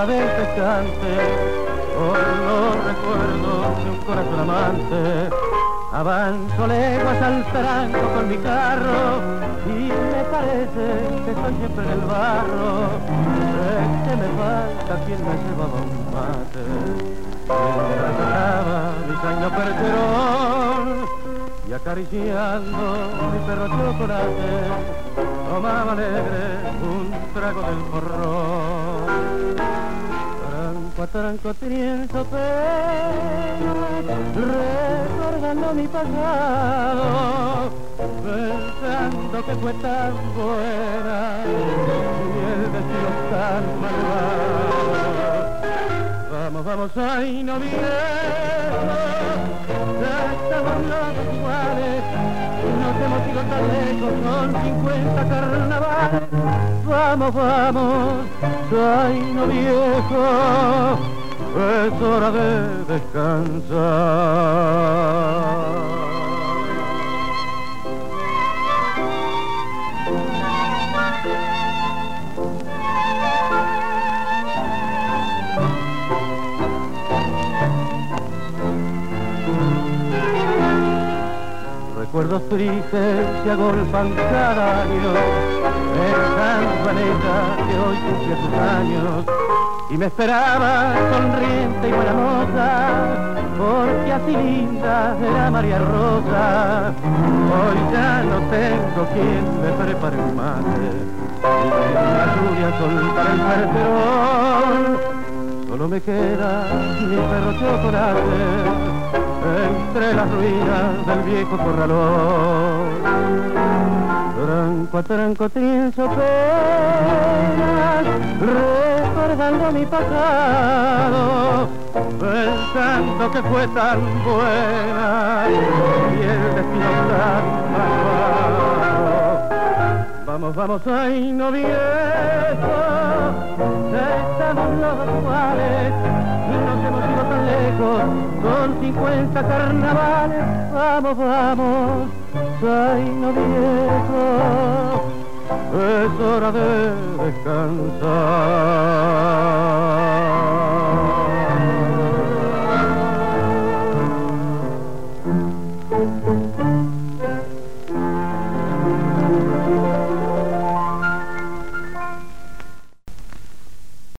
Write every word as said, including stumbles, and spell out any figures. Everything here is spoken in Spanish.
hora del descante, por los recuerdos de un corazón amante. Avanzo leguas al tranco con mi carro y me parece que estoy siempre en el barro. Es que me falta quien me llevaba un mate, mientras tocaba mi caño percherón y acariciando mi perro chocolate tomaba alegre un trago del porrón. Tranco a tranco pienso recordando mi pasado, pensando que fue tan buena y el destino tan malvado. Vamos, vamos, ay, no viejo, ya estamos los iguales, nos hemos ido tan lejos, son cincuenta carnavales. Vamos, vamos, ay, no viejo, es hora de descansar. Recuerdos tristes se agolpan cada año, esa Juaneta que hoy cumple sus años y me esperaba sonriente y buena moza, porque así linda era María Rosa. Hoy ya no tengo quien me prepare un mate y la lluvia soltar el percherón. Solo me queda mi perro chocolate entre las ruinas del viejo corralón. Tranco a tranco pienso penas, recordando mi pasado, pensando que fue tan buena y el destino tan malvado. Vamos, vamos, ay, no viejo, estamos los iguales y nos hemos ido tan lejos, son cincuenta carnavales. Vamos, vamos, ay, no viejo, es hora de descansar.